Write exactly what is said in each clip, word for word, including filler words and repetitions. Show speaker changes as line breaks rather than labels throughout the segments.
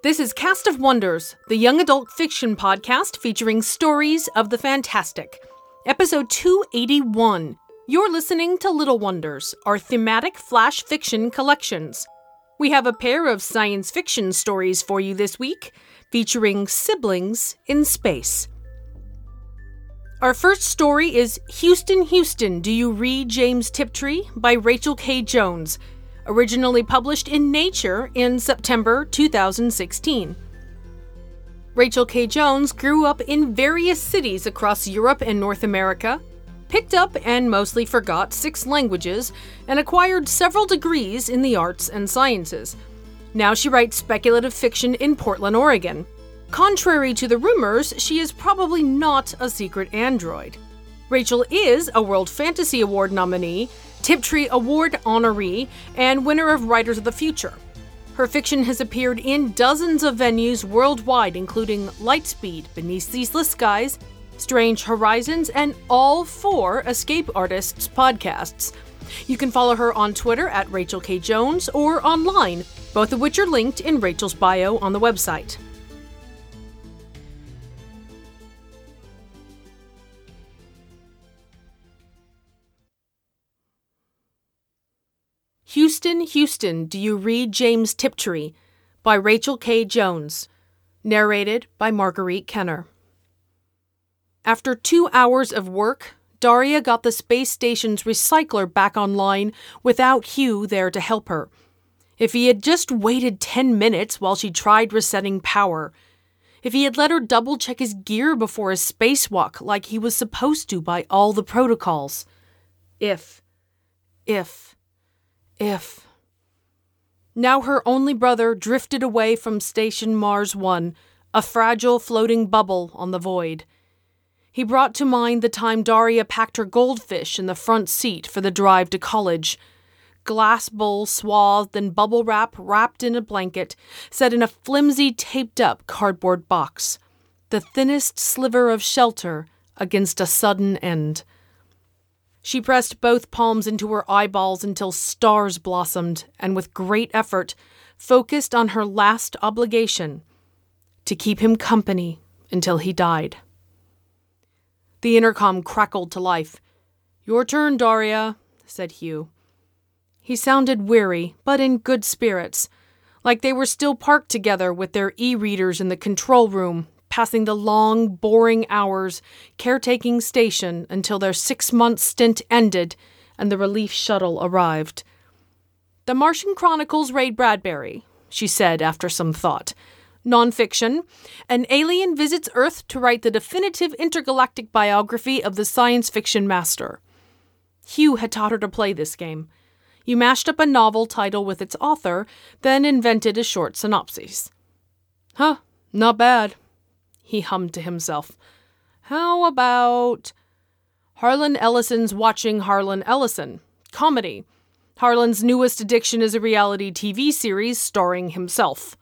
This is Cast of Wonders, the young adult fiction podcast featuring stories of the fantastic. Episode two eighty-one. You're listening to Little Wonders, our thematic flash fiction collections. We have a pair of science fiction stories for you this week, featuring siblings in space. Our first story is Houston, Houston, Do You Read James Tiptree by Rachel K. Jones, originally published in Nature in September two thousand sixteen. Rachel K. Jones grew up in various cities across Europe and North America, picked up and mostly forgot six languages, and acquired several degrees in the arts and sciences. Now she writes speculative fiction in Portland, Oregon. Contrary to the rumors, she is probably not a secret android. Rachel is a World Fantasy Award nominee, Tiptree Award honoree, and winner of Writers of the Future. Her fiction has appeared in dozens of venues worldwide, including Lightspeed, Beneath Ceaseless Skies, Strange Horizons, and all four Escape Artists podcasts. You can follow her on Twitter at Rachel K. Jones or online, both of which are linked in Rachel's bio on the website. Houston, Houston, Do You Read James Tiptree by Rachel K. Jones, narrated by Marguerite Kenner. After two hours of work, Daria got the space station's recycler back online without Hugh there to help her. If he had just waited ten minutes while she tried resetting power, if he had let her double-check his gear before a spacewalk like he was supposed to by all the protocols. If, if... If. Now her only brother drifted away from Station Mars One, a fragile floating bubble on the void. He brought to mind the time Daria packed her goldfish in the front seat for the drive to college. Glass bowl swathed in bubble wrap wrapped in a blanket, set in a flimsy taped-up cardboard box. The thinnest sliver of shelter against a sudden end. She pressed both palms into her eyeballs until stars blossomed, and with great effort, focused on her last obligation, to keep him company until he died. The intercom crackled to life. "Your turn, Daria," said Hugh. He sounded weary, but in good spirits, like they were still parked together with their e-readers in the control room, passing the long, boring hours, caretaking station until their six-month stint ended and the relief shuttle arrived. "The Martian Chronicles Ray Bradbury," she said after some thought. "Nonfiction. An alien visits Earth to write the definitive intergalactic biography of the science fiction master." Hugh had taught her to play this game. You mashed up a novel title with its author, then invented a short synopsis. "Huh, not bad," he hummed to himself. "How about Harlan Ellison's Watching Harlan Ellison? Comedy. Harlan's newest addiction is a reality T V series starring himself."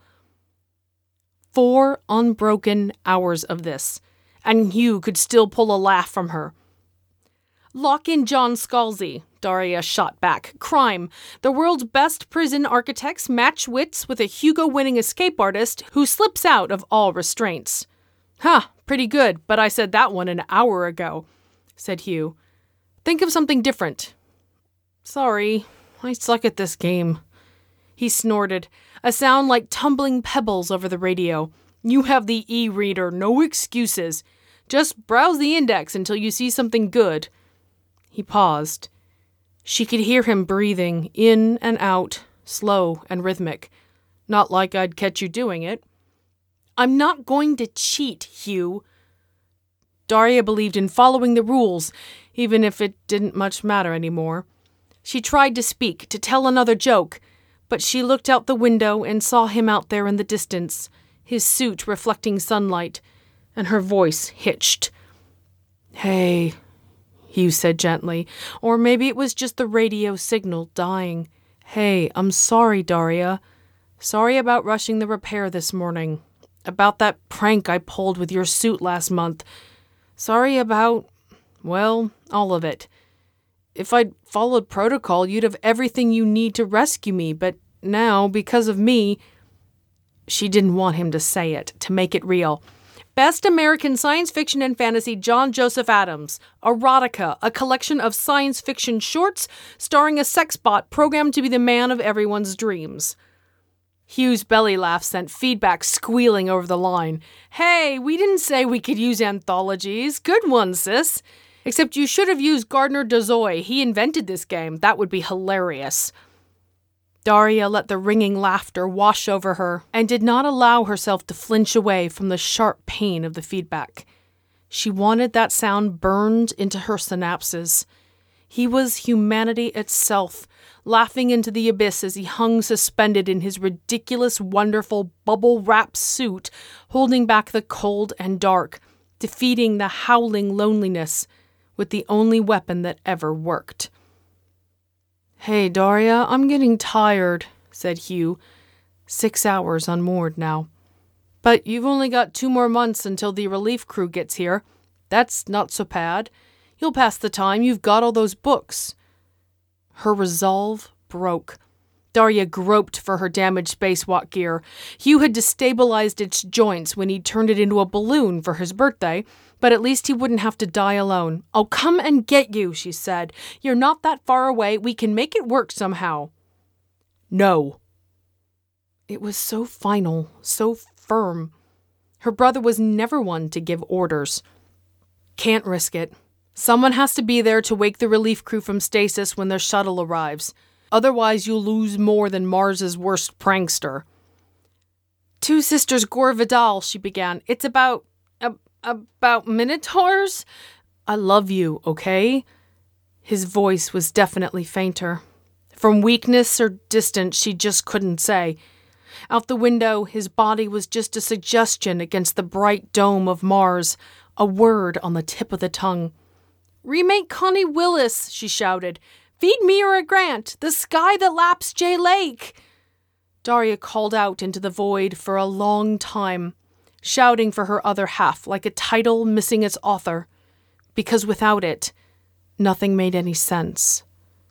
Four unbroken hours of this, and Hugh could still pull a laugh from her. "Lock in John Scalzi," Daria shot back. "Crime. The world's best prison architects match wits with a Hugo-winning escape artist who slips out of all restraints." "Huh, pretty good, but I said that one an hour ago," said Hugh. "Think of something different." "Sorry, I suck at this game." He snorted, a sound like tumbling pebbles over the radio. "You have the e-reader, no excuses. Just browse the index until you see something good." He paused. She could hear him breathing, in and out, slow and rhythmic. "Not like I'd catch you doing it." "I'm not going to cheat, Hugh." Daria believed in following the rules, even if it didn't much matter anymore. She tried to speak, to tell another joke, but she looked out the window and saw him out there in the distance, his suit reflecting sunlight, and her voice hitched. "Hey," Hugh said gently, or maybe it was just the radio signal dying. "Hey, I'm sorry, Daria. Sorry about rushing the repair this morning. About that prank I pulled with your suit last month. Sorry about, well, all of it. If I'd followed protocol, you'd have everything you need to rescue me, but now, because of me..." She didn't want him to say it, to make it real. Best American Science Fiction and Fantasy, John Joseph Adams. Erotica, a collection of science fiction shorts starring a sex bot programmed to be the man of everyone's dreams. Hugh's belly laugh sent feedback squealing over the line. Hey, we didn't say we could use anthologies. Good one, sis. Except you should have used Gardner Dozois. He invented this game. That would be hilarious. Daria let the ringing laughter wash over her and did not allow herself to flinch away from the sharp pain of the feedback. She wanted that sound burned into her synapses. He was humanity itself, laughing into the abyss as he hung suspended in his ridiculous, wonderful, bubble-wrapped suit, holding back the cold and dark, defeating the howling loneliness with the only weapon that ever worked. "Hey, Daria, I'm getting tired," said Hugh. Six hours unmoored now. "But you've only got two more months until the relief crew gets here. That's not so bad. You'll pass the time. You've got all those books." Her resolve broke. Daria groped for her damaged spacewalk gear. Hugh had destabilized its joints when he turned it into a balloon for his birthday, but at least he wouldn't have to die alone. "I'll come and get you," she said. "You're not that far away. We can make it work somehow." "No." It was so final, so firm. Her brother was never one to give orders. "Can't risk it. Someone has to be there to wake the relief crew from stasis when their shuttle arrives. Otherwise, you'll lose more than Mars's worst prankster." "Two Sisters Gore Vidal," she began. "It's about... Uh, about minotaurs? I love you, okay?" His voice was definitely fainter. From weakness or distance, she just couldn't say. Out the window, his body was just a suggestion against the bright dome of Mars, a word on the tip of the tongue. "Remake Connie Willis," she shouted. "Feed Mira Grant, the sky that laps Jay Lake." Daria called out into the void for a long time, shouting for her other half like a title missing its author, because without it, nothing made any sense.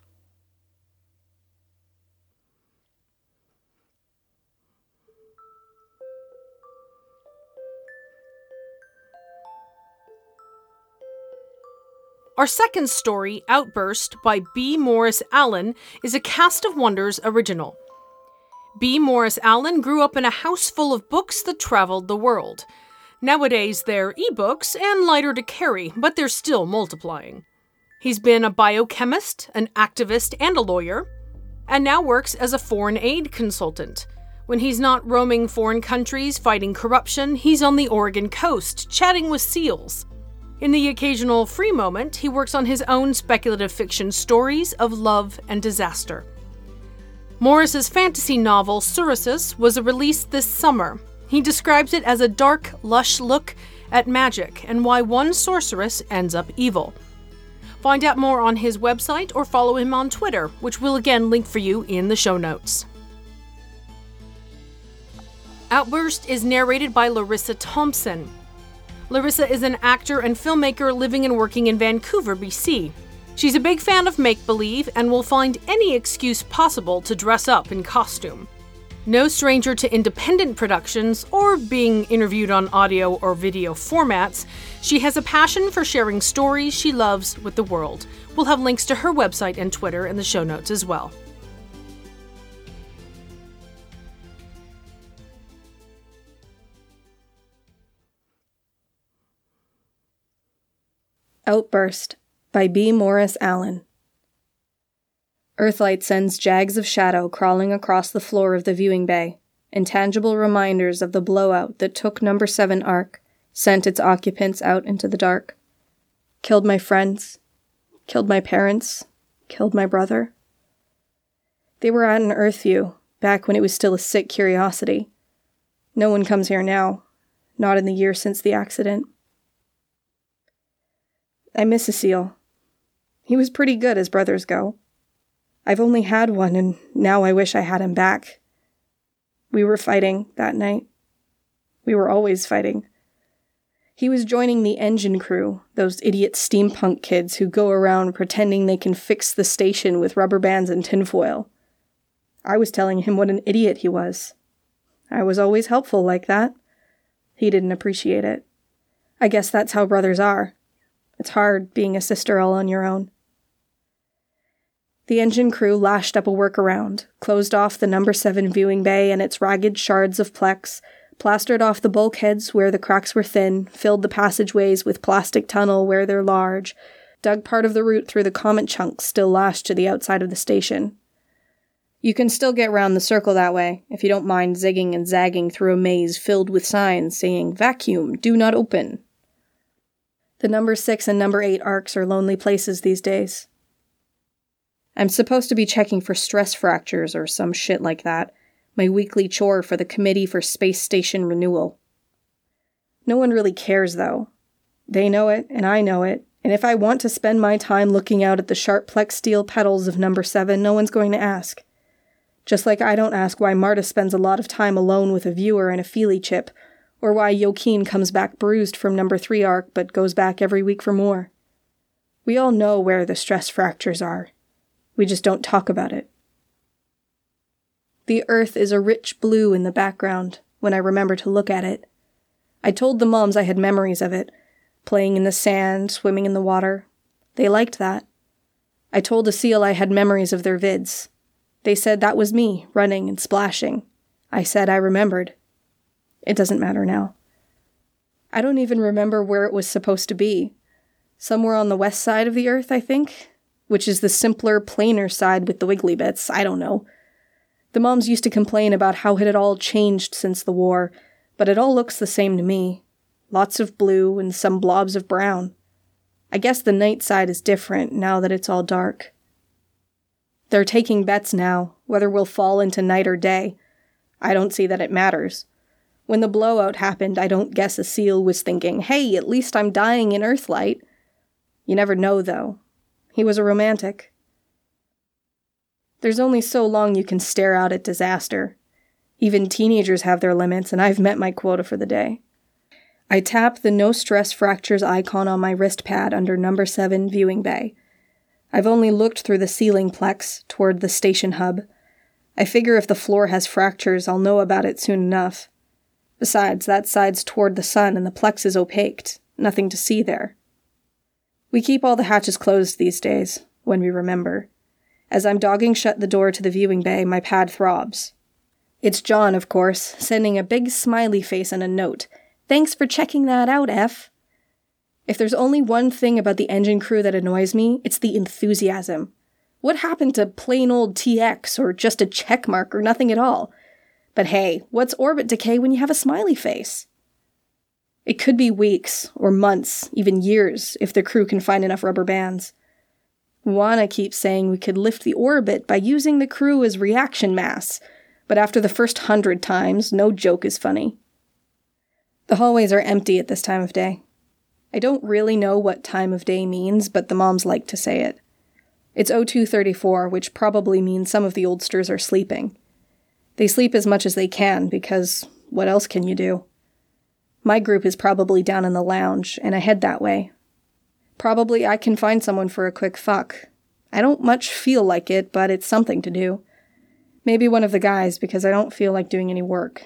Our second story, Outburst, by B. Morris Allen, is a Cast of Wonders original. B. Morris Allen grew up in a house full of books that traveled the world. Nowadays, they're ebooks and lighter to carry, but they're still multiplying. He's been a biochemist, an activist, and a lawyer, and now works as a foreign aid consultant. When he's not roaming foreign countries fighting corruption, he's on the Oregon coast, chatting with seals. In the occasional free moment, he works on his own speculative fiction stories of love and disaster. Morris's fantasy novel, Surisus, was released this summer. He describes it as a dark, lush look at magic and why one sorceress ends up evil. Find out more on his website or follow him on Twitter, which we'll again link for you in the show notes. Outburst is narrated by Larissa Thompson. Larissa is an actor and filmmaker living and working in Vancouver, B C. She's a big fan of make-believe and will find any excuse possible to dress up in costume. No stranger to independent productions or being interviewed on audio or video formats, she has a passion for sharing stories she loves with the world. We'll have links to her website and Twitter in the show notes as well.
Outburst by B. Morris Allen. Earthlight sends jags of shadow crawling across the floor of the viewing bay, intangible reminders of the blowout that took number seven Ark, sent its occupants out into the dark. Killed my friends, killed my parents, killed my brother. They were at an Earthview, back when it was still a sick curiosity. No one comes here now, not in the year since the accident. I miss a seal. He was pretty good as brothers go. I've only had one, and now I wish I had him back. We were fighting that night. We were always fighting. He was joining the engine crew, those idiot steampunk kids who go around pretending they can fix the station with rubber bands and tinfoil. I was telling him what an idiot he was. I was always helpful like that. He didn't appreciate it. I guess that's how brothers are. It's hard being a sister all on your own. The engine crew lashed up a workaround, closed off the number seven viewing bay and its ragged shards of plex, plastered off the bulkheads where the cracks were thin, filled the passageways with plastic tunnel where they're large, dug part of the route through the comet chunks still lashed to the outside of the station. You can still get round the circle that way, if you don't mind zigging and zagging through a maze filled with signs saying, "Vacuum, do not open." The number six and number eight arcs are lonely places these days. I'm supposed to be checking for stress fractures or some shit like that, my weekly chore for the Committee for Space Station Renewal. No one really cares, though. They know it, and I know it, and if I want to spend my time looking out at the sharp plex steel petals of number seven, no one's going to ask. Just like I don't ask why Marta spends a lot of time alone with a viewer and a feely chip, or why Joaquin comes back bruised from number three arc but goes back every week for more. We all know where the stress fractures are. We just don't talk about it. The earth is a rich blue in the background when I remember to look at it. I told the moms I had memories of it, playing in the sand, swimming in the water. They liked that. I told a seal I had memories of their vids. They said that was me, running and splashing. I said I remembered. It doesn't matter now. I don't even remember where it was supposed to be. Somewhere on the west side of the earth, I think, which is the simpler, plainer side with the wiggly bits. I don't know. The moms used to complain about how it had all changed since the war, but it all looks the same to me. Lots of blue and some blobs of brown. I guess the night side is different now that it's all dark. They're taking bets now, whether we'll fall into night or day. I don't see that it matters. When the blowout happened, I don't guess a seal was thinking, hey, at least I'm dying in Earthlight. You never know, though. He was a romantic. There's only so long you can stare out at disaster. Even teenagers have their limits, and I've met my quota for the day. I tap the no stress fractures icon on my wrist pad under number seven viewing bay. I've only looked through the ceiling plex toward the station hub. I figure if the floor has fractures, I'll know about it soon enough. Besides, that side's toward the sun and the plex is opaqued. Nothing to see there. We keep all the hatches closed these days, when we remember. As I'm dogging shut the door to the viewing bay, my pad throbs. It's John, of course, sending a big smiley face and a note. Thanks for checking that out, F. If there's only one thing about the engine crew that annoys me, it's the enthusiasm. What happened to plain old T X, or just a check mark, or nothing at all? But hey, what's orbit decay when you have a smiley face? It could be weeks, or months, even years, if the crew can find enough rubber bands. Juana keeps saying we could lift the orbit by using the crew as reaction mass, but after the first hundred times, no joke is funny. The hallways are empty at this time of day. I don't really know what time of day means, but the moms like to say it. It's oh two thirty-four, which probably means some of the oldsters are sleeping. They sleep as much as they can, because what else can you do? My group is probably down in the lounge, and I head that way. Probably I can find someone for a quick fuck. I don't much feel like it, but it's something to do. Maybe one of the guys, because I don't feel like doing any work.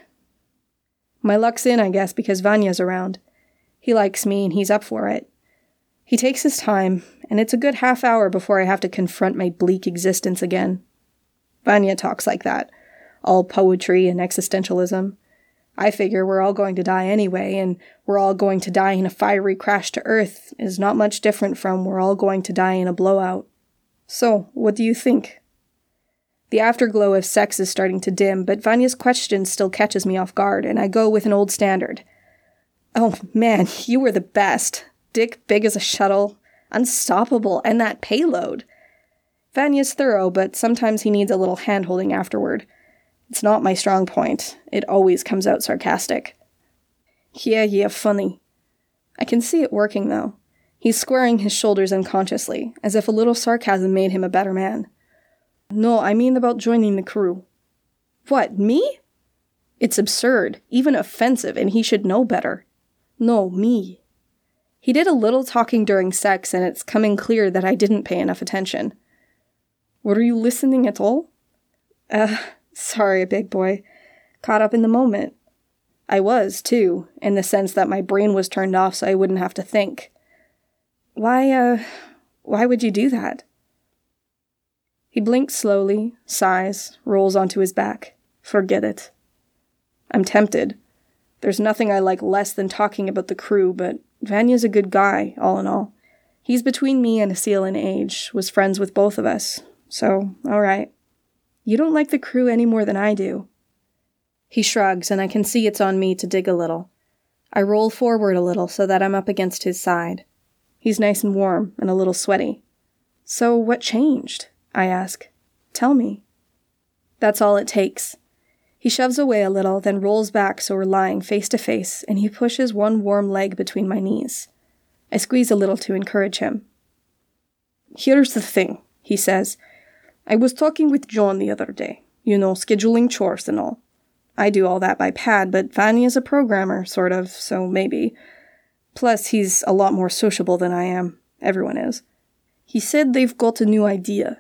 My luck's in, I guess, because Vanya's around. He likes me, and he's up for it. He takes his time, and it's a good half hour before I have to confront my bleak existence again. Vanya talks like that, all poetry and existentialism. I figure we're all going to die anyway, and we're all going to die in a fiery crash to Earth is not much different from we're all going to die in a blowout. So, what do you think? The afterglow of sex is starting to dim, but Vanya's question still catches me off guard, and I go with an old standard. Oh, man, you were the best. Dick big as a shuttle, unstoppable, and that payload. Vanya's thorough, but sometimes he needs a little hand-holding afterward. It's not my strong point. It always comes out sarcastic. Yeah, yeah, funny. I can see it working, though. He's squaring his shoulders unconsciously, as if a little sarcasm made him a better man. No, I mean about joining the crew. What, me? It's absurd, even offensive, and he should know better. No, me. He did a little talking during sex, and it's coming clear that I didn't pay enough attention. Were you listening at all? Uh, sorry, big boy. Caught up in the moment. I was, too, in the sense that my brain was turned off so I wouldn't have to think. Why, uh, why would you do that? He blinks slowly, sighs, rolls onto his back. Forget it. I'm tempted. There's nothing I like less than talking about the crew, but Vanya's a good guy, all in all. He's between me and Asil in age, was friends with both of us, so, all right. You don't like the crew any more than I do. He shrugs, and I can see it's on me to dig a little. I roll forward a little so that I'm up against his side. He's nice and warm, and a little sweaty. So what changed? I ask. Tell me. That's all it takes. He shoves away a little, then rolls back so we're lying face to face, and he pushes one warm leg between my knees. I squeeze a little to encourage him. Here's the thing, he says. I was talking with John the other day. You know, scheduling chores and all. I do all that by pad, but Vanya's a programmer, sort of, so maybe. Plus, he's a lot more sociable than I am. Everyone is. He said they've got a new idea.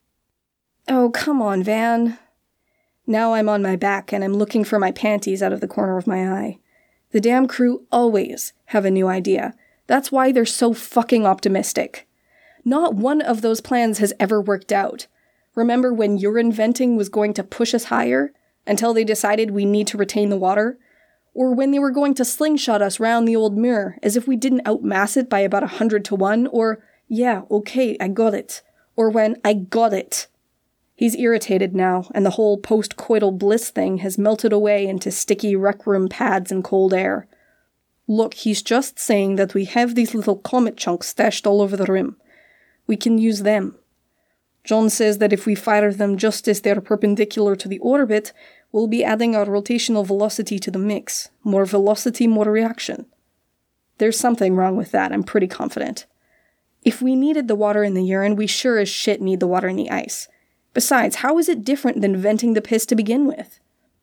Oh, come on, Van. Now I'm on my back, and I'm looking for my panties out of the corner of my eye. The damn crew always have a new idea. That's why they're so fucking optimistic. Not one of those plans has ever worked out. Remember when your inventing was going to push us higher, until they decided we need to retain the water? Or when they were going to slingshot us round the old mirror, as if we didn't outmass it by about a hundred to one? Or, yeah, okay, I got it. Or when I got it. He's irritated now, and the whole post-coital bliss thing has melted away into sticky rec room pads and cold air. Look, he's just saying that we have these little comet chunks stashed all over the rim. We can use them. John says that if we fire them just as they're perpendicular to the orbit, we'll be adding our rotational velocity to the mix. More velocity, more reaction. There's something wrong with that, I'm pretty confident. If we needed the water in the urine, we sure as shit need the water in the ice. Besides, how is it different than venting the piss to begin with?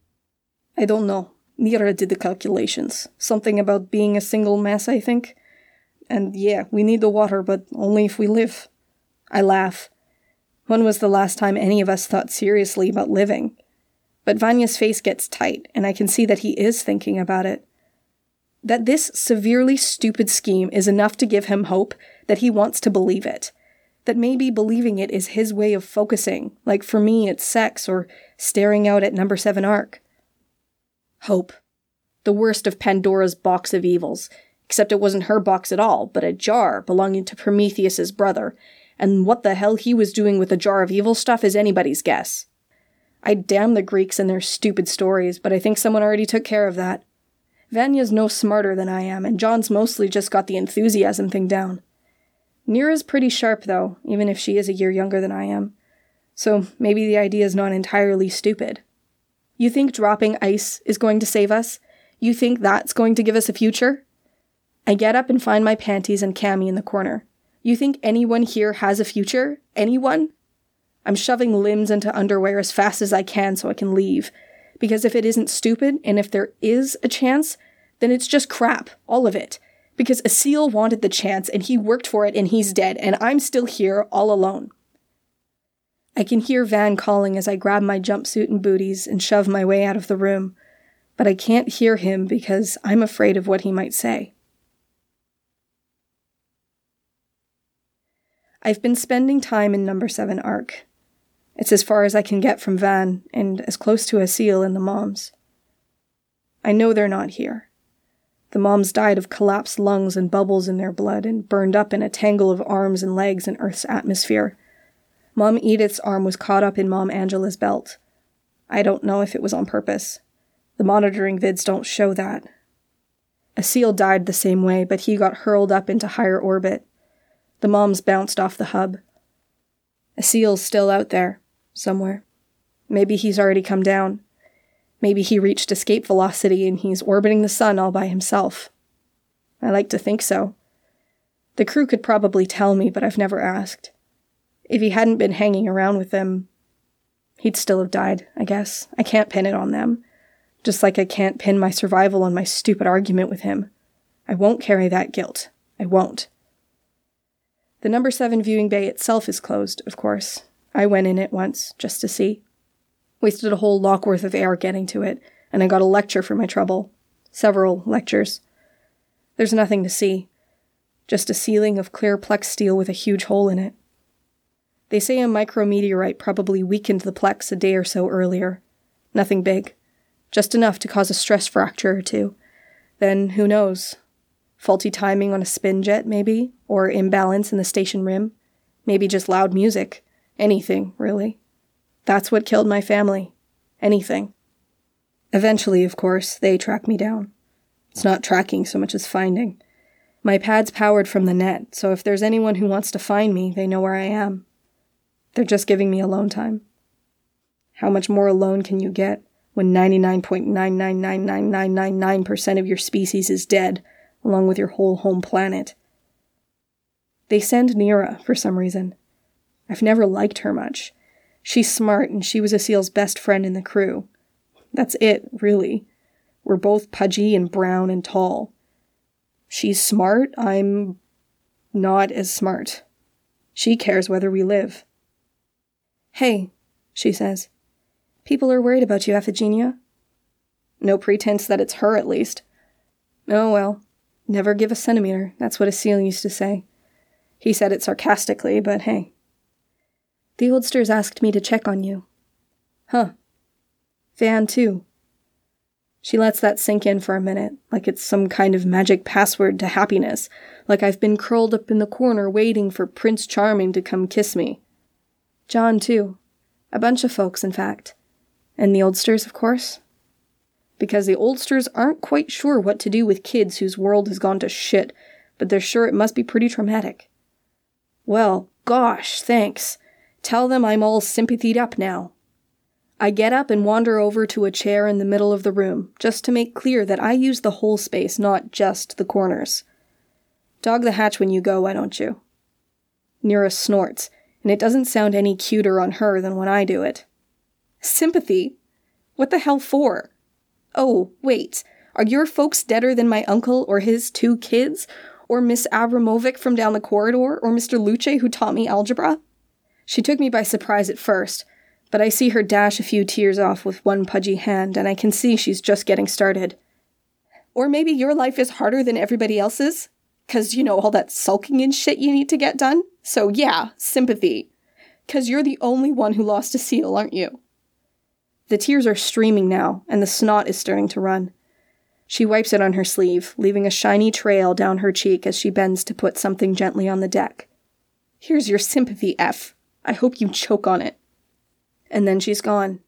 I don't know. Nira did the calculations. Something about being a single mass, I think. And yeah, we need the water, but only if we live. I laugh. When was the last time any of us thought seriously about living? But Vanya's face gets tight, and I can see that he is thinking about it. That this severely stupid scheme is enough to give him hope that he wants to believe it. That maybe believing it is his way of focusing, like for me it's sex or staring out at number seven arc. Hope. The worst of Pandora's box of evils, except it wasn't her box at all, but a jar belonging to Prometheus's brother, and what the hell he was doing with a jar of evil stuff is anybody's guess. I damn the Greeks and their stupid stories, but I think someone already took care of that. Vanya's no smarter than I am, and John's mostly just got the enthusiasm thing down. Nira's pretty sharp, though, even if she is a year younger than I am. So maybe the idea's not entirely stupid. You think dropping ice is going to save us? You think that's going to give us a future? I get up and find my panties and cami in the corner. You think anyone here has a future? Anyone? I'm shoving limbs into underwear as fast as I can so I can leave. Because if it isn't stupid, and if there is a chance, then it's just crap, all of it. Because Asil wanted the chance, and he worked for it, and he's dead, and I'm still here, all alone. I can hear Van calling as I grab my jumpsuit and booties and shove my way out of the room, but I can't hear him because I'm afraid of what he might say. I've been spending time in number seven Arc. It's as far as I can get from Van, and as close to Asil and the moms. I know they're not here. The moms died of collapsed lungs and bubbles in their blood and burned up in a tangle of arms and legs in Earth's atmosphere. Mom Edith's arm was caught up in Mom Angela's belt. I don't know if it was on purpose. The monitoring vids don't show that. Asil died the same way, but he got hurled up into higher orbit. The moms bounced off the hub. Asil's still out there, somewhere. Maybe he's already come down. Maybe he reached escape velocity and he's orbiting the sun all by himself. I like to think so. The crew could probably tell me, but I've never asked. If he hadn't been hanging around with them, he'd still have died, I guess. I can't pin it on them. Just like I can't pin my survival on my stupid argument with him. I won't carry that guilt. I won't. The number seven viewing bay itself is closed, of course. I went in it once, just to see. Wasted a whole lock worth of air getting to it, and I got a lecture for my trouble. Several lectures. There's nothing to see. Just a ceiling of clear plex steel with a huge hole in it. They say a micrometeorite probably weakened the plex a day or so earlier. Nothing big. Just enough to cause a stress fracture or two. Then, who knows? Faulty timing on a spin jet, maybe? Or imbalance in the station rim? Maybe just loud music. Anything, really. That's what killed my family. Anything. Eventually, of course, they track me down. It's not tracking so much as finding. My pad's powered from the net, so if there's anyone who wants to find me, they know where I am. They're just giving me alone time. How much more alone can you get when ninety-nine point nine nine nine nine nine nine nine percent of your species is dead, along with your whole home planet? They send Nira, for some reason. I've never liked her much. She's smart, and she was Asil's best friend in the crew. That's it, really. We're both pudgy and brown and tall. She's smart, I'm not as smart. She cares whether we live. "Hey," she says. "People are worried about you, Iphigenia." No pretense that it's her, at least. Oh well, never give a centimeter, that's what Asil used to say. He said it sarcastically, but hey. "The oldsters asked me to check on you." "Huh. Van, too." She lets that sink in for a minute, like it's some kind of magic password to happiness, like I've been curled up in the corner waiting for Prince Charming to come kiss me. John, too. A bunch of folks, in fact. And the oldsters, of course. Because the oldsters aren't quite sure what to do with kids whose world has gone to shit, but they're sure it must be pretty traumatic. Well, gosh, thanks. Tell them I'm all sympathied up now. I get up and wander over to a chair in the middle of the room, just to make clear that I use the whole space, not just the corners. Dog the hatch when you go, why don't you? Nira snorts, and it doesn't sound any cuter on her than when I do it. Sympathy? What the hell for? Oh, wait, are your folks deader than my uncle or his two kids? Or Miss Abramovic from down the corridor? Or Mister Luce who taught me algebra? She took me by surprise at first, but I see her dash a few tears off with one pudgy hand, and I can see she's just getting started. Or maybe your life is harder than everybody else's? 'Cause, you know, all that sulking and shit you need to get done? So yeah, sympathy. 'Cause you're the only one who lost a seal, aren't you? The tears are streaming now, and the snot is starting to run. She wipes it on her sleeve, leaving a shiny trail down her cheek as she bends to put something gently on the deck. Here's your sympathy, F. I hope you choke on it. And then she's gone.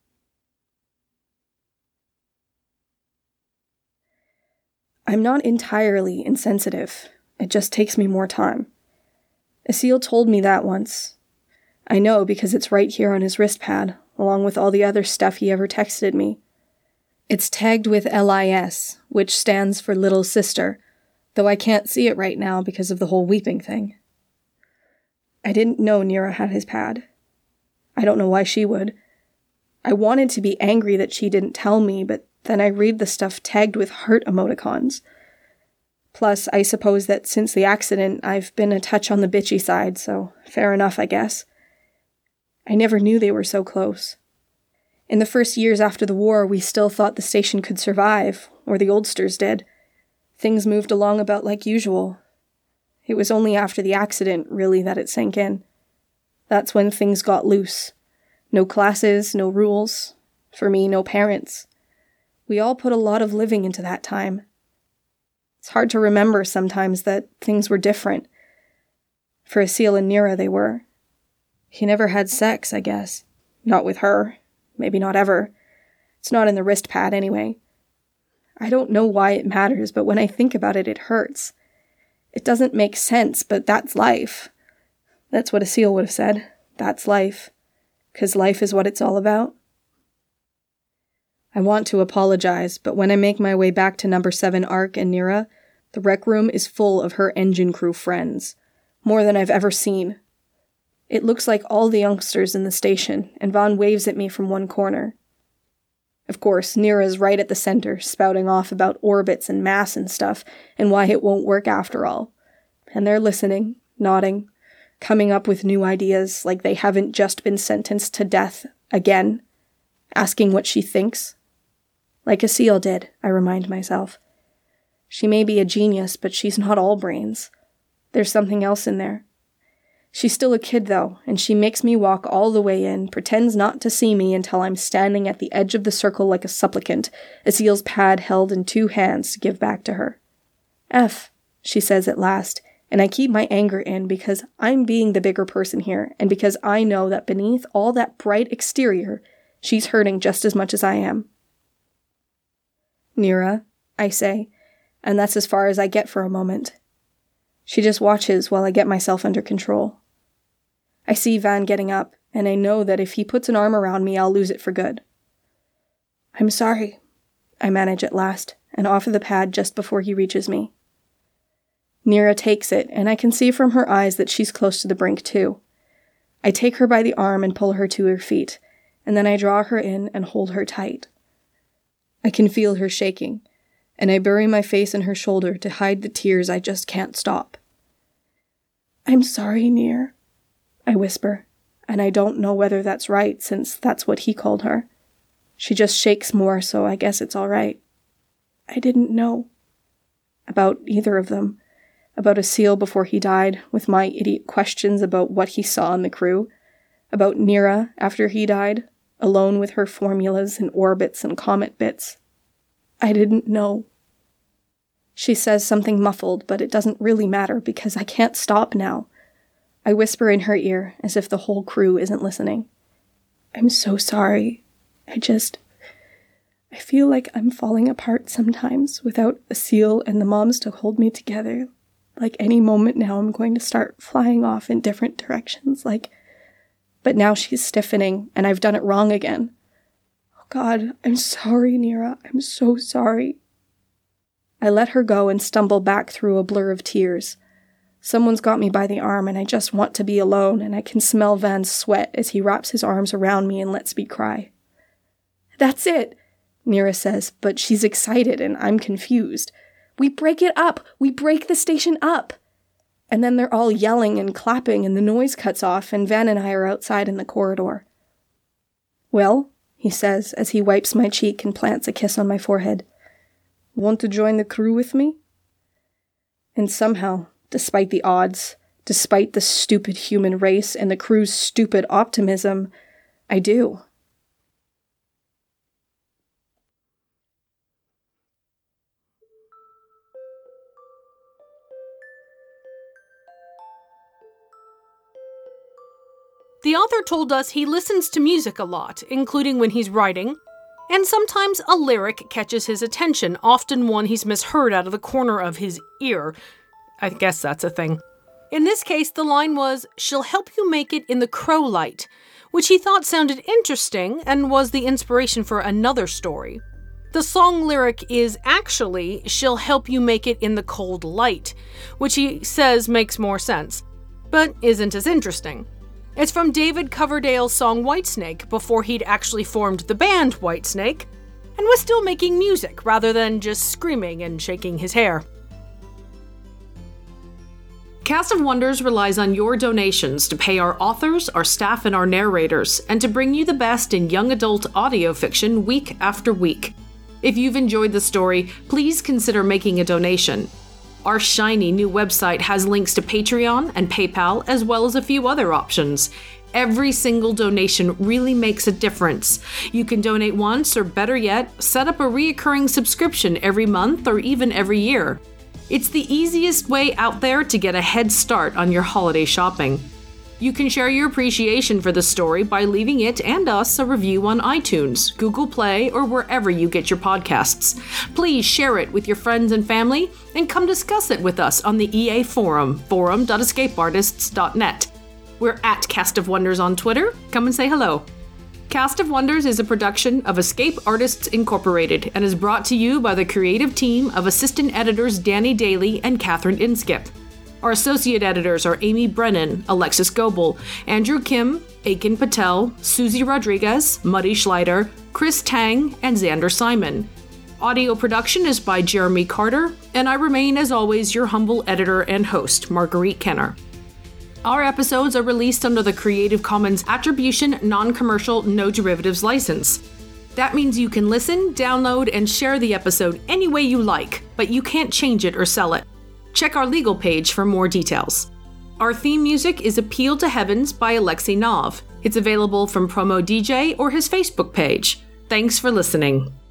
I'm not entirely insensitive. It just takes me more time. Asil told me that once. I know because it's right here on his wrist pad, along with all the other stuff he ever texted me. It's tagged with L I S, which stands for Little Sister, though I can't see it right now because of the whole weeping thing. I didn't know Nira had his pad. I don't know why she would. I wanted to be angry that she didn't tell me, but then I read the stuff tagged with heart emoticons. Plus, I suppose that since the accident, I've been a touch on the bitchy side, so fair enough, I guess. I never knew they were so close. In the first years after the war, we still thought the station could survive, or the oldsters did. Things moved along about like usual. It was only after the accident, really, that it sank in. That's when things got loose. No classes, no rules. For me, no parents. We all put a lot of living into that time. It's hard to remember sometimes that things were different. For Asil and Nira, they were. He never had sex, I guess. Not with her. Maybe not ever. It's not in the wrist pad, anyway. I don't know why it matters, but when I think about it, it hurts. It doesn't make sense, but that's life. That's what Asil would have said. That's life. 'Cause life is what it's all about. I want to apologize, but when I make my way back to number seven Ark and Nira, the rec room is full of her engine crew friends. More than I've ever seen. It looks like all the youngsters in the station, and Vaughn waves at me from one corner. Of course, Nira's right at the center, spouting off about orbits and mass and stuff, and why it won't work after all. And they're listening, nodding, coming up with new ideas like they haven't just been sentenced to death again, asking what she thinks. Like a seal did, I remind myself. She may be a genius, but she's not all brains. There's something else in there. She's still a kid, though, and she makes me walk all the way in, pretends not to see me until I'm standing at the edge of the circle like a supplicant, a seal's pad held in two hands to give back to her. F, she says at last, and I keep my anger in because I'm being the bigger person here, and because I know that beneath all that bright exterior, she's hurting just as much as I am. Nira, I say, and that's as far as I get for a moment. She just watches while I get myself under control. I see Van getting up, and I know that if he puts an arm around me, I'll lose it for good. I'm sorry, I manage at last, and offer the pad just before he reaches me. Nira takes it, and I can see from her eyes that she's close to the brink too. I take her by the arm and pull her to her feet, and then I draw her in and hold her tight. I can feel her shaking, and I bury my face in her shoulder to hide the tears I just can't stop. I'm sorry, Nir, I whisper, and I don't know whether that's right, since that's what he called her. She just shakes more, so I guess it's all right. I didn't know. About either of them. About a seal before he died, with my idiot questions about what he saw in the crew. About Nira after he died, alone with her formulas and orbits and comet bits. I didn't know. She says something muffled, but it doesn't really matter because I can't stop now. I whisper in her ear as if the whole crew isn't listening. I'm so sorry. I just... I feel like I'm falling apart sometimes without a seal and the moms to hold me together. Like any moment now I'm going to start flying off in different directions, like... But now she's stiffening, and I've done it wrong again. Oh God, I'm sorry, Nira. I'm so sorry. I let her go and stumble back through a blur of tears. Someone's got me by the arm, and I just want to be alone, and I can smell Van's sweat as he wraps his arms around me and lets me cry. That's it, Nira says, but she's excited, and I'm confused. We break it up! We break the station up! And then they're all yelling and clapping, and the noise cuts off, and Van and I are outside in the corridor. Well, he says, as he wipes my cheek and plants a kiss on my forehead. Want to join the crew with me? And somehow, despite the odds, despite the stupid human race and the crew's stupid optimism, I do.
The author told us he listens to music a lot, including when he's writing, and sometimes a lyric catches his attention, often one he's misheard out of the corner of his ear. I guess that's a thing. In this case, the line was, "She'll help you make it in the crow light," which he thought sounded interesting and was the inspiration for another story. The song lyric is actually, "She'll help you make it in the cold light," which he says makes more sense, but isn't as interesting. It's from David Coverdale's song Whitesnake before he'd actually formed the band Whitesnake, and was still making music rather than just screaming and shaking his hair. Cast of Wonders relies on your donations to pay our authors, our staff, and our narrators, and to bring you the best in young adult audio fiction week after week. If you've enjoyed the story, please consider making a donation. Our shiny new website has links to Patreon and PayPal, as well as a few other options. Every single donation really makes a difference. You can donate once, or better yet, set up a reoccurring subscription every month or even every year. It's the easiest way out there to get a head start on your holiday shopping. You can share your appreciation for the story by leaving it and us a review on iTunes, Google Play, or wherever you get your podcasts. Please share it with your friends and family, and come discuss it with us on the E A Forum, forum dot escape artists dot net. We're at Cast of Wonders on Twitter. Come and say hello. Cast of Wonders is a production of Escape Artists Incorporated and is brought to you by the creative team of assistant editors Danny Daly and Catherine Inskip. Our associate editors are Amy Brennan, Alexis Goebel, Andrew Kim, Aiken Patel, Susie Rodriguez, Muddy Schleider, Chris Tang, and Xander Simon. Audio production is by Jeremy Carter, and I remain, as always, your humble editor and host, Marguerite Kenner. Our episodes are released under the Creative Commons Attribution Non-Commercial No Derivatives license. That means you can listen, download, and share the episode any way you like, but you can't change it or sell it. Check our legal page for more details. Our theme music is Appeal to Heavens by Alexei Nov. It's available from Promo D J or his Facebook page. Thanks for listening.